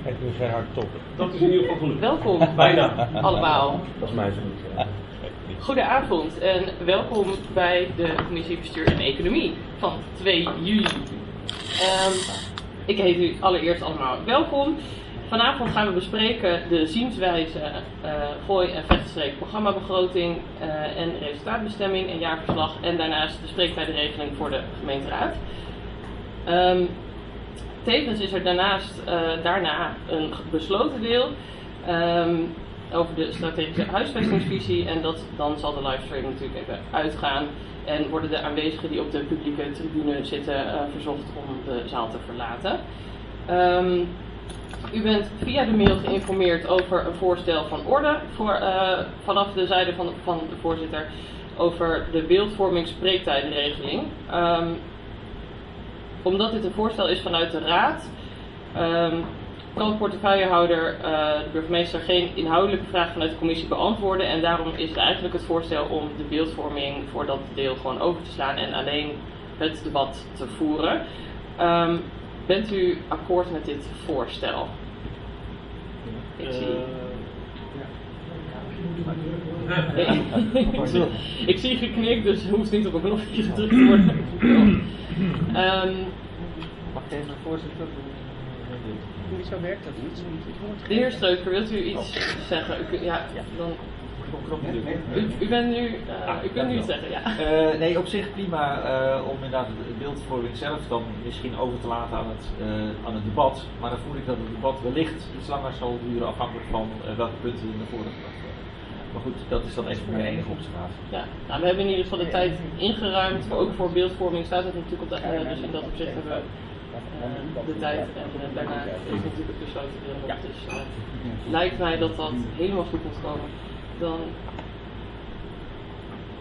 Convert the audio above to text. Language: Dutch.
Edwin Gerhard Top. Dat is in ieder geval genoeg. Welkom Bijna. allemaal. Dat is mij zo niet. Goedenavond en welkom bij de Commissie Bestuur en Economie van 2 juli. Ik heet u allereerst allemaal welkom. Vanavond gaan we bespreken de zienswijze Gooi- en Vechtstreek programmabegroting en resultaatbestemming en jaarverslag. En daarnaast bespreken wij de regeling voor de gemeenteraad. Tevens is er daarna een besloten deel over de strategische huisvestingsvisie. En dan zal de livestream natuurlijk even uitgaan. En worden de aanwezigen die op de publieke tribune zitten verzocht om de zaal te verlaten. U bent via de mail geïnformeerd over een voorstel van orde vanaf de zijde van de voorzitter over de beeldvorming spreektijdenregeling. Omdat dit een voorstel is vanuit de raad, kan de portefeuillehouder, de burgemeester, geen inhoudelijke vraag vanuit de commissie beantwoorden. En daarom is het eigenlijk het voorstel om de beeldvorming voor dat deel gewoon over te slaan en alleen het debat te voeren. Bent u akkoord met dit voorstel? Ik zie geknikt, dus het hoeft niet op een knopje gedrukt te worden. Mag ik even voorzitter? Zo werkt dat niet. De heer Streuker, wilt u iets zeggen? Dan... U kunt nu iets zeggen, ja. Nee, op zich prima om inderdaad de beeldvorming zelf dan misschien over te laten aan het debat. Maar dan voel ik dat het debat wellicht iets langer zal duren afhankelijk van welke punten er naar voren gebracht worden. Maar goed, dat is dan even mijn enige observatie. Ja, nou, we hebben in ieder geval de tijd ingeruimd. Maar ook voor beeldvorming staat het natuurlijk op de agenda. Dus in dat opzicht hebben we de tijd. En daarna is natuurlijk het besloten deel. Ja. Dus lijkt mij dat dat helemaal goed moet komen. Dan